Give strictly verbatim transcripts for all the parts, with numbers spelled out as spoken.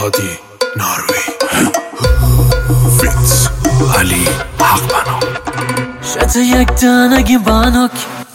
هادی ناروی فیتز علی حق بنا شد یک دانگی بانک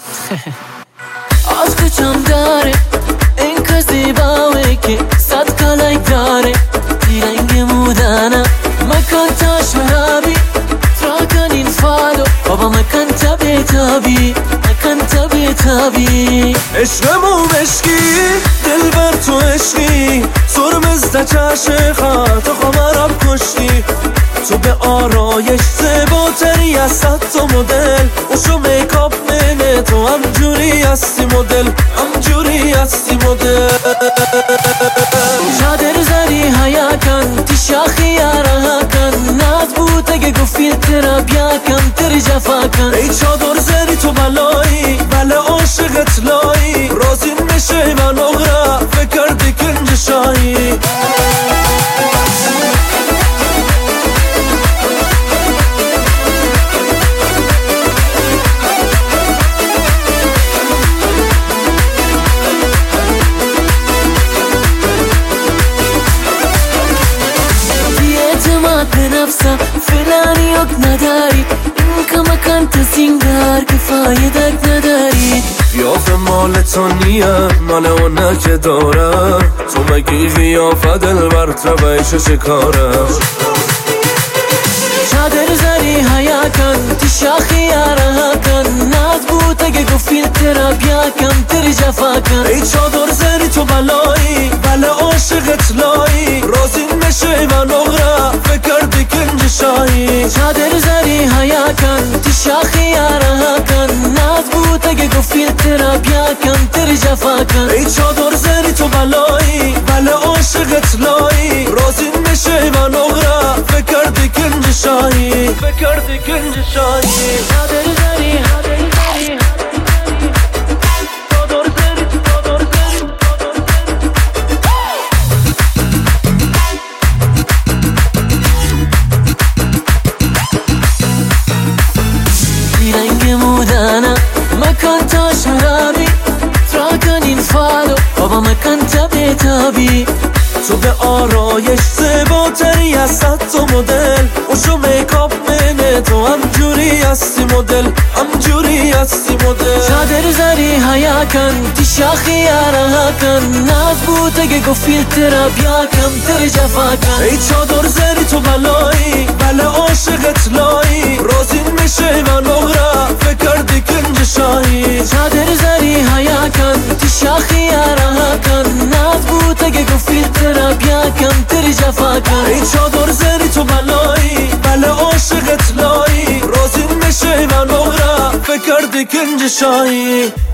از کچم داره این که زیباوه که صد کلک داره رنگ مودانه مکن تا شرابی تراکن این فالو بابا مکن تا بیتابی مکن تا بیتابی عشقمو مشکی دل بر تو عشقی سرمزده چشقا تو خمرم کشتی تو به آرایش زیباتری از صد تا مدل اوشو میکاپ منه تو همجوری هستی مدل همجوری هستی مدل چادر زری حیا کن تی شاخی یارا کن ناز بود اگه گو فیلتر بیا کم تر جفا کن ای چادر زری تو بلایی بله عاشقت لایی رازین میشه من اغرا فکر دیکنج شایی بنفسه فلانی یک نداری این که مکان تسینگار که فایدک نداری قیافه مال تو نیه مال اونه که داره تو مگی قیافه دل بر تبایش شکاره چادر زری حیا کن تی شاخی یارا کن ناز بود اگه گو فیلتر بیا کم تر جفا کن ای چادر زری تو بلایی بله عاشقت لایی رازین میشه من اغرا فکر دیکنج شایی چادر زری حیا کن تی شاخی یارا کن ناز بود اگه گو فیلتر بیا کم تر جفا کن ای چادر زری تو بلایی بله عاشقت لایی رازین میشه من اغرا فکر دیکنج شایی فکر دیکنج شایی چادر زری چادر زری مودانه مکن تا شرابی تراکن این فالو بابا مکن تا بیتابی تو به آرایش زیباتری از صد تا مدل اوشو میکاپ منه تو همجوری هستی مدل همجوری هستی مدل چادر زری حیا کن تی شاخی یارا کن ناز بود اگه گو فیلتر بیا کم تر جفا کن ای چادر زری تو بلایی بله عاشقت لایی رازین میشه من اغرا فکر دیکنج شایی چادر زری حیا کن تی شاخی یارا کن ناز بود اگه گو فیلتر بیا کم تر جفا کن ای چادر زری تو بلایی بله عاشقت لایی رازین میشه من اغرا فکر دیکنج شایی